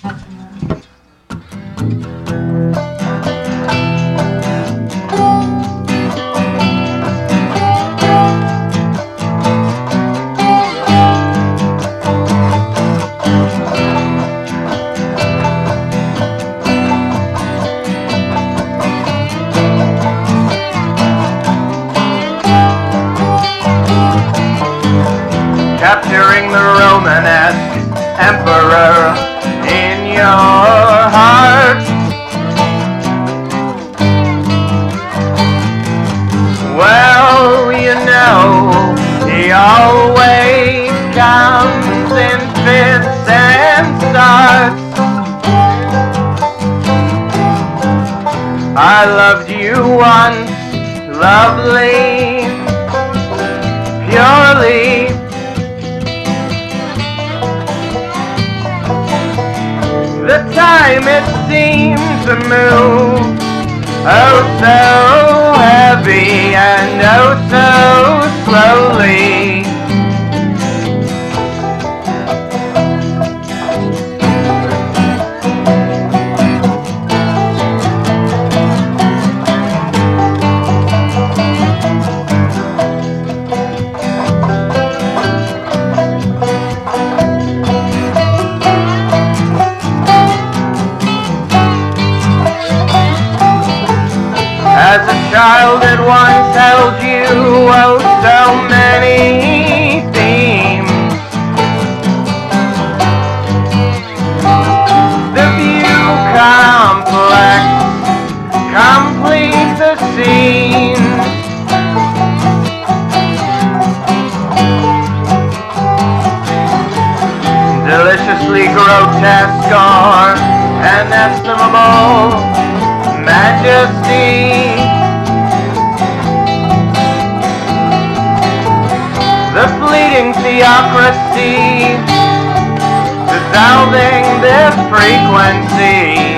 Capturing the Romanesque emperor in your heart. Well, you know, he always comes in fits and starts. I loved you once, lovely, purely. The time it seemed to move, oh so heavy and oh so slowly. As a child it once held you, oh so many themes. The view complex, complete the scene. Deliciously grotesque or inestimable majesty. The fleeting theocracy, dissolving this frequency.